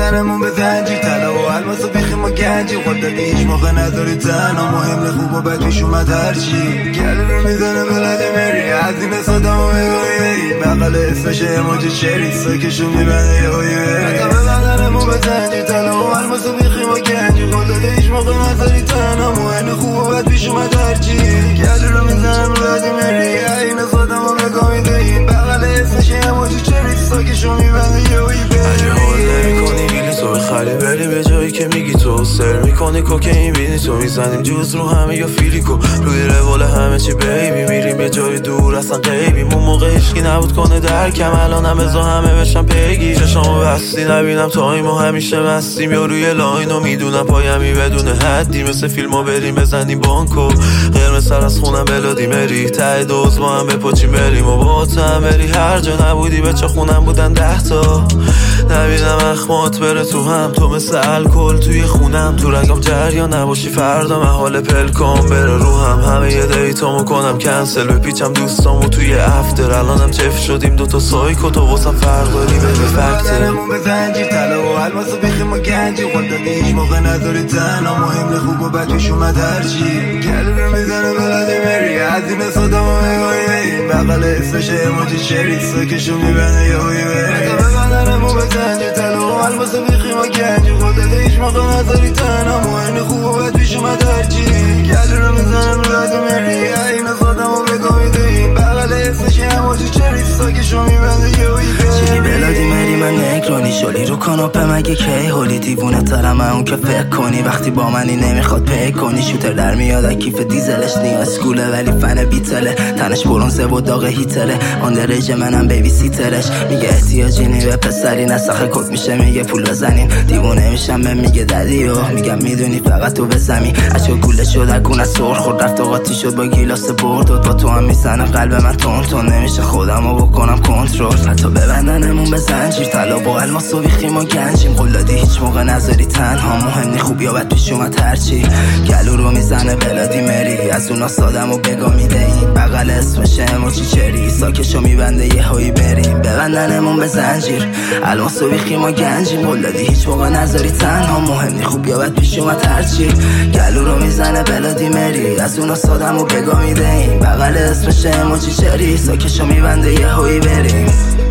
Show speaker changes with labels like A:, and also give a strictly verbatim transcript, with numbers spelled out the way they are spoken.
A: بدنمون به زنجیر طلا و الماس و بیخیم و گنجی خود دادی هیچ موقع نداری تنها مهم خوب و بد پیش اومد هرچی گل رو میزنه بلد مری از این سادم و بگویی بقل اسمش اموجی چری ساکشو میبنده یه هایی بری بدنمون به زنجیر طلا و الماس و بیخیم و گنجی خود دادی هیچ موقع نداری تنها مهم خوب و بد پیش اومد هرچی گل رو میزنه بلد مری از این سادم و بگویی بقل اسمش اموجی چری ساکشو میبنده یه هایی بری خالی بری به جایی که میگی تو سر میکنی کوکین بینی تو میزنیم جوز رو همه یا فیلیکو روی روال همه چی بیبی میریم یه جای دور اصلا غیبیم اون موقع هیچکی نبود کنه درکم الانم بزا همه بشن پیگی چشامو بستی نبینم تایمو همیشه مستیم یا روی لاینو میدونم پایمی بدون حدی مثل فیلمو بریم بزنیم بانکو قرمز سر از خونم بلادی مری ته دوز با هم بپاچیم بریم و با هم بری هر جا نبودی بچه خونم بودن ده تا نبینم اخمات بره تو هم تو مثل الکل توی خونم تو رگم جریان نباشی فردا محال پلکام بره رو هم همه یه دیتامو کنم کنسل بپیچم دوستامو توی افتر الانم چف شدیم دوتا سایکو تو واسم فرداری بده فکتر بدنمون به زنجیر طلا و الماس و بیخیم و گنجی خود دادی هیچ موقع نداری تنها مهم خوب و بد پیش اومد هرچی گل رو میزنه بلدی مری از این سادم و بگویی بقل اسمش اموجی چری ساکشو میبنده یه هایی بری بدنمون به زنجیر طلا و الماس و بیخیم و گنجی خود دادی هیچ موقع نداری تنها مهم خوب و بد پیش اومد هرچی گل رو میزنم بلدی مری این سادم و بگویی بقل اسمش اموجی چری ساکشو میبنده یه هایی بری بلادی مری من نگرانی شلی رو کاناپه مگه کی هولی دیوونه ترم اون که فکر کنی وقتی با منی نمیخواد پی کنی شوتر در میاد کیف دیزلش نیاز کوله ولی فن بیتله تنش برونزه و داغ هیتره آن درجه منم بیبی سیترش میگه احتیاجی نی به پسری نسخه کک میشه میگه پول بزنین دیوونه میشم به میگه ددیو میگم میدونی فقط تو بزمی اشکا گوله شد اگونه سر خورد رفت و قاطی شد با گیلاس برد با تو هم میزنه قلب من تون تون نمیشه خودمو بکنم کنترل حتی ببندنمون به زنجیر طلا با الماس و بیخیم و گنجیم قول دادی هیچ موقع نذاری تنها مهم نی خوب یا بد پیش اومد هرچی گلو رو میزنه بلادی مری از اونا سادم و بگا میده این بغل اسمش اموجی چری ساکشو میبنده یه هایی بریم ببندنمون به زنجیر الماس و بیخیم و گنجیم قول دادی هیچ موقع نذاری تنها مهم نی خوب یا بد پیش اومد هرچی گلو رو میزنه بلادی مری از اونا سادم و بگا میده این بغل اسمش اموجی چری ساکشو میبنده یه هایی بریم